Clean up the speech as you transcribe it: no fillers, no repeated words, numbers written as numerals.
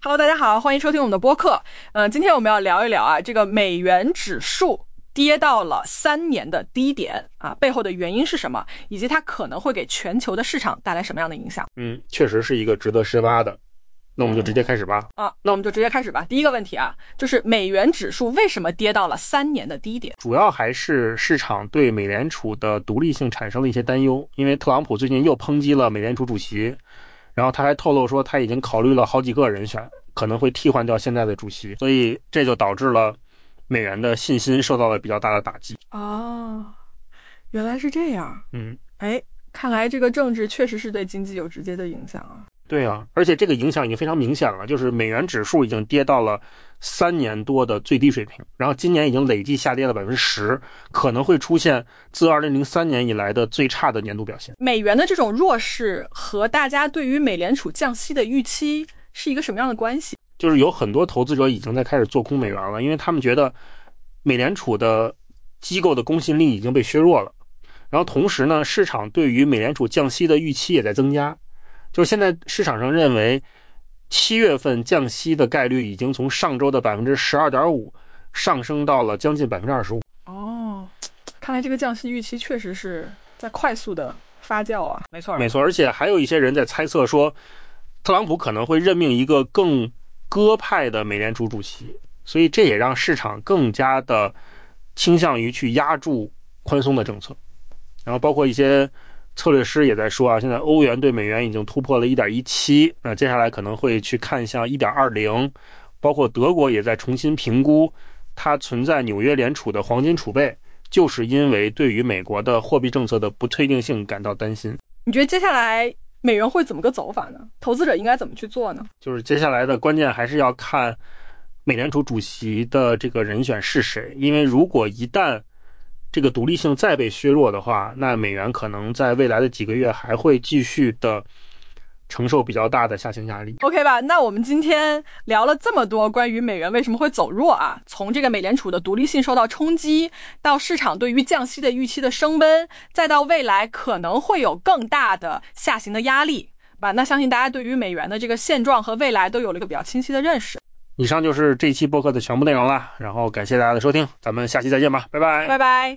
Hello， 大家好，欢迎收听我们的播客。今天我们要聊一聊啊，这个美元指数跌到了3年的低点啊，背后的原因是什么，以及它可能会给全球的市场带来什么样的影响？ 确实是一个值得深挖的。那我们就直接开始吧。 那我们就直接开始吧。第一个问题啊，就是美元指数为什么跌到了3年的低点？ 主要还是市场对美联储的独立性产生了一些担忧，因为特朗普最近又抨击了美联储主席，然后他还透露说他已经考虑了好几个人选，可能会替换掉现在的主席，所以这就导致了美元的信心受到了比较大的打击。 原来是这样。看来这个政治确实是对经济有直接的影响啊。 对啊，而且这个影响已经非常明显了，就是美元指数已经跌到了3年多的最低水平，然后今年已经累计下跌了 10%， 可能会出现自2003年以来的最差的年度表现。 美元的这种弱势和大家对于美联储降息的预期是一个什么样的关系？ 就是有很多投资者已经在开始做空美元了，因为他们觉得美联储的机构的公信力已经被削弱了，然后同时呢，市场对于美联储降息的预期也在增加。就是现在市场上认为7月份降息的概率已经从上周的 12.5% 上升到了将近 25%。 看来这个降息预期确实是在快速的发酵啊。没错， 而且还有一些人在猜测说特朗普可能会任命一个更鸽派的美联储主席，所以这也让市场更加的倾向于去压住宽松的政策。然后包括一些策略师也在说啊，现在欧元对美元已经突破了 1.17， 那接下来可能会去看向 1.20， 包括德国也在重新评估它存在纽约联储的黄金储备，就是因为对于美国的货币政策的不确定性感到担心。 你觉得接下来美元会怎么个走法呢？投资者应该怎么去做呢？ 就是接下来的关键还是要看美联储主席的这个人选是谁，因为如果一旦这个独立性再被削弱的话，那美元可能在未来的几个月还会继续的承受比较大的下行压力。 OK 吧，那我们今天聊了这么多关于美元为什么会走弱啊，从这个美联储的独立性受到冲击，到市场对于降息的预期的升温，再到未来可能会有更大的下行的压力吧。那相信大家对于美元的这个现状和未来都有了一个比较清晰的认识。 以上就是这期播客的全部内容了，然后感谢大家的收听，咱们下期再见吧，拜拜。 拜拜。